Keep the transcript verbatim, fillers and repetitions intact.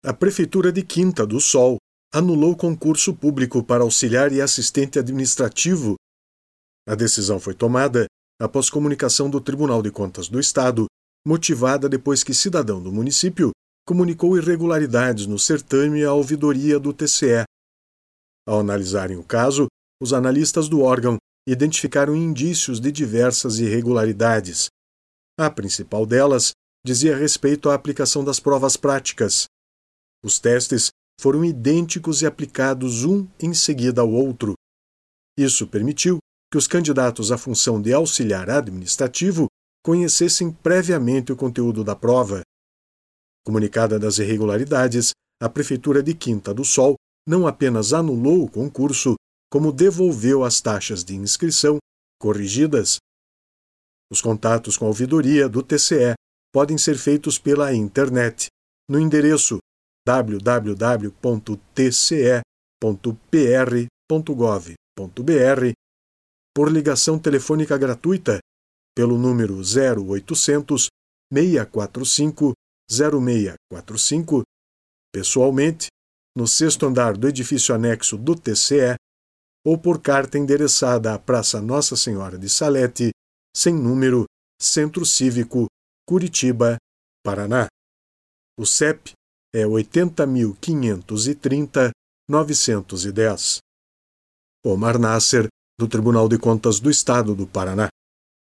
A Prefeitura de Quinta do Sol anulou concurso público para auxiliar e assistente administrativo. A decisão foi tomada após comunicação do Tribunal de Contas do Estado, motivada depois que cidadão do município comunicou irregularidades no certame à ouvidoria do T C E. Ao analisarem o caso, os analistas do órgão identificaram indícios de diversas irregularidades. A principal delas dizia respeito à aplicação das provas práticas. Os testes foram idênticos e aplicados um em seguida ao outro. Isso permitiu que os candidatos à função de auxiliar administrativo conhecessem previamente o conteúdo da prova. Comunicada das irregularidades, a Prefeitura de Quinta do Sol não apenas anulou o concurso, como devolveu as taxas de inscrição corrigidas. Os contatos com a ouvidoria do T C E podem ser feitos pela internet, no endereço w w w ponto t c e ponto p r ponto gov ponto b r, por ligação telefônica gratuita pelo número zero oitocentos, seis quatro cinco, zero seis quatro cinco, pessoalmente, no sexto andar do edifício anexo do T C E, ou por carta endereçada à Praça Nossa Senhora de Salete, sem número, Centro Cívico, Curitiba, Paraná. O C E P é oitenta mil quinhentos e trinta, novecentos e dez. Omar Nasser, do Tribunal de Contas do Estado do Paraná.